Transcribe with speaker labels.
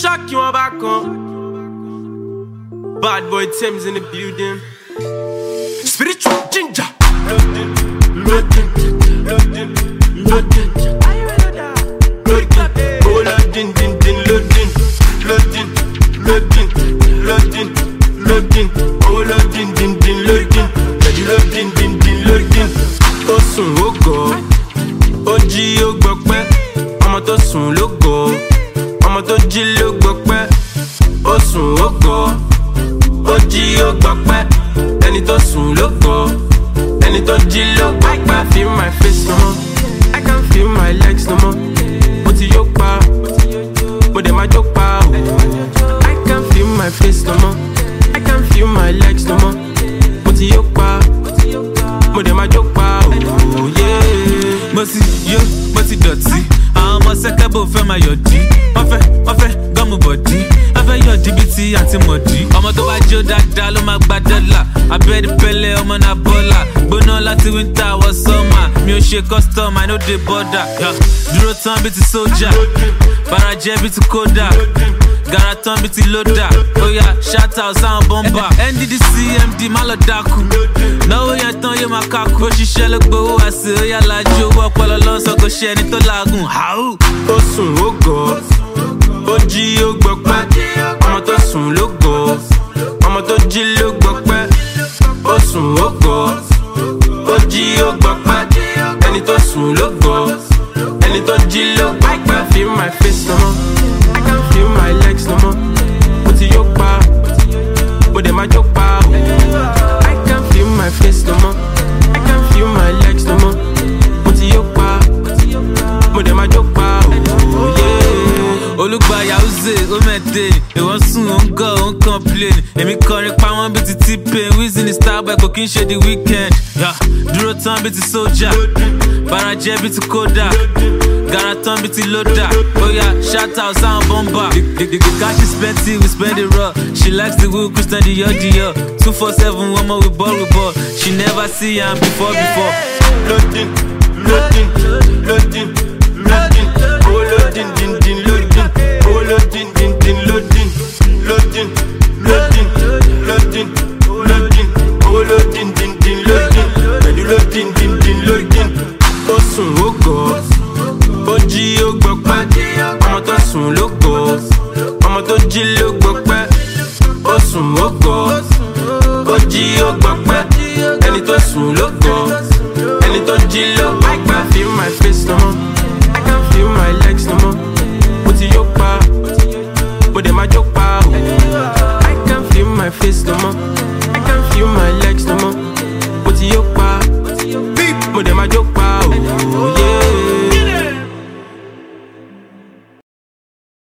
Speaker 1: shock you on back on. Bad boy Thames in the building. Spiritual ginger. Loading. Oh, loading. Oh, loading. Ó sùn ó gọ̀, ó jí ó gbọpẹ́. Ọmọ tó sùn ló gọ̀, ọmọ tó jí ló gbọpẹ́. Ó sùn ó gọ̀, ó jí ó gbọpẹ́. Ẹni tó sùn ló gọ̀, ẹni tó jí ló gbọpẹ́. I can't feel my face no more, I can't feel my legs no more. Mo ti yó pa, mo dẹ̀ máa jó pa o. I can't feel my face no more, I can't feel my legs no more. Mo ti yó pa, mo dẹ̀ máa jó pa o.
Speaker 2: Mo ti yó, mo ti dọ̀tí. Àwọn ọmọ sẹ́kẹ́bù fẹ́ máa yọ̀dí. Wọ́n fẹ́ gọ́mù bọ̀dí. Wọ́n fẹ́ yọ̀dí bíi ti àǹtí mọ̀dí. Ọmọ tó bá jó dáadáa ló máa gba dọ́là. Abẹ́rẹ́ pẹ́lẹ́ ọmọ náà bọ́là. Gbóná láti wíńtà wọ sọ́mà. Mi ò ṣe custom, I no dey border. Dúró tán bíi ti sójà. Farajẹ́ bíi ti kódà. Gara tán bíi ti lódà. Oya shout out sáwọn bọ́mbà. NDDC MD má lọ dákú. Náwó yẹn tán yóò máa kákú. Ó ṣiṣẹ́ ló gbowó àṣẹ. Oya lajú owó ọpọlọ lọ́sọ̀ kò ṣe ẹni tó làágùn.
Speaker 1: Ó sùn ó gọ̀, ó jí ó gbọpẹ́. Ọmọ tó sùn ló gọ̀, ọmọ tó jí ló gbọpẹ́. Ó sùn ó gọ̀, ó jí ó gbọpẹ́. Ẹni tó sùn ló gọ̀, ẹni tó jí ló gbọpẹ́. I can't feel my face no more, I can't feel my legs no more. Mo ti yó pa, mo dẹ̀ máa jó pa o. I can't feel my face no more, I can't feel my legs no more. Mo ti yó pa, mo dẹ̀ máa jó pa o.
Speaker 2: Olùgbà Yahoo ó mẹ́tẹ̀, ìwọ́n sùn ó ń gọ̀ ó ń complain. Èmi kọrin pa wọ́n bíi ti T-Pain, Wizzy ní Starboy kò kí n ṣe the weekend. Dúró tán bíi ti sójà, Farajẹ́ bíi ti kódà. Gara tán bíi ti lódà. Oya shout out sáwọn bọ́mbà. The cash is plenty, we spend it raw. She likes the wheel, Christian Dior. 247, woman with ball. She never see am before.
Speaker 1: Loading. Oh, loading. Oh, loading. Ó sùn ó gọ̀, ó jí ó gbọpẹ́. Ọmọ tó sùn ló gọ̀, ọmọ tó jí ló gbọpẹ́. Ó sùn ó gọ̀, ó jí ó gbọpẹ́. Ẹni tó sùn ló gọ̀, ẹni tó jí ló